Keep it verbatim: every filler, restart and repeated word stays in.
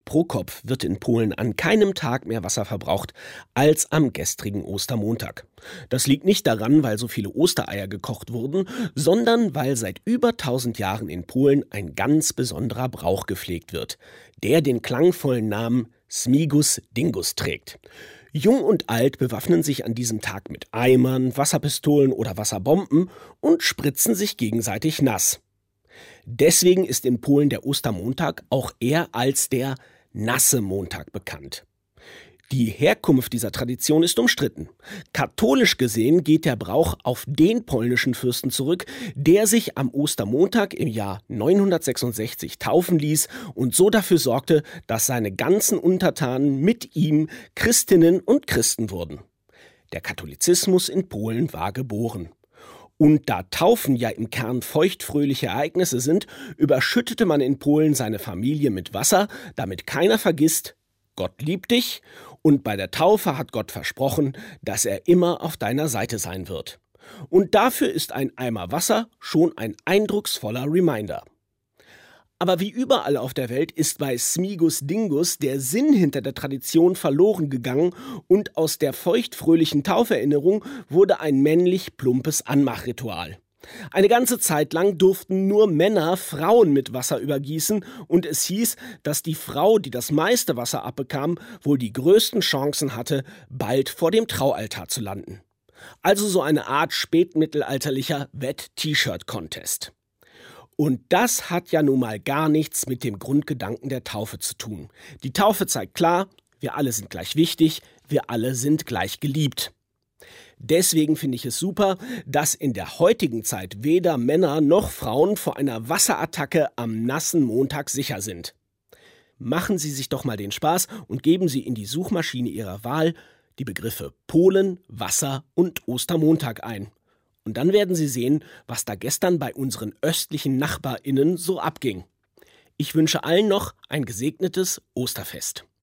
Pro Kopf wird in Polen an keinem Tag mehr Wasser verbraucht als am gestrigen Ostermontag. Das liegt nicht daran, weil so viele Ostereier gekocht wurden, sondern weil seit über tausend Jahren in Polen ein ganz besonderer Brauch gepflegt wird, der den klangvollen Namen Śmigus Dingus trägt. Jung und alt bewaffnen sich an diesem Tag mit Eimern, Wasserpistolen oder Wasserbomben und spritzen sich gegenseitig nass. Deswegen ist in Polen der Ostermontag auch eher als der nasse Montag bekannt. Die Herkunft dieser Tradition ist umstritten. Katholisch gesehen geht der Brauch auf den polnischen Fürsten zurück, der sich am Ostermontag im Jahr neunhundertsechsundsechzig taufen ließ und so dafür sorgte, dass seine ganzen Untertanen mit ihm Christinnen und Christen wurden. Der Katholizismus in Polen war geboren. Und da Taufen ja im Kern feuchtfröhliche Ereignisse sind, überschüttete man in Polen seine Familie mit Wasser, damit keiner vergisst, Gott liebt dich und bei der Taufe hat Gott versprochen, dass er immer auf deiner Seite sein wird. Und dafür ist ein Eimer Wasser schon ein eindrucksvoller Reminder. Aber wie überall auf der Welt ist bei Śmigus Dingus der Sinn hinter der Tradition verloren gegangen und aus der feuchtfröhlichen Tauferinnerung wurde ein männlich plumpes Anmachritual. Eine ganze Zeit lang durften nur Männer Frauen mit Wasser übergießen und es hieß, dass die Frau, die das meiste Wasser abbekam, wohl die größten Chancen hatte, bald vor dem Traualtar zu landen. Also so eine Art spätmittelalterlicher Wet-T-Shirt-Contest. Und das hat ja nun mal gar nichts mit dem Grundgedanken der Taufe zu tun. Die Taufe zeigt klar, wir alle sind gleich wichtig, wir alle sind gleich geliebt. Deswegen finde ich es super, dass in der heutigen Zeit weder Männer noch Frauen vor einer Wasserattacke am nassen Montag sicher sind. Machen Sie sich doch mal den Spaß und geben Sie in die Suchmaschine Ihrer Wahl die Begriffe Polen, Wasser und Ostermontag ein. Und dann werden Sie sehen, was da gestern bei unseren östlichen NachbarInnen so abging. Ich wünsche allen noch ein gesegnetes Osterfest.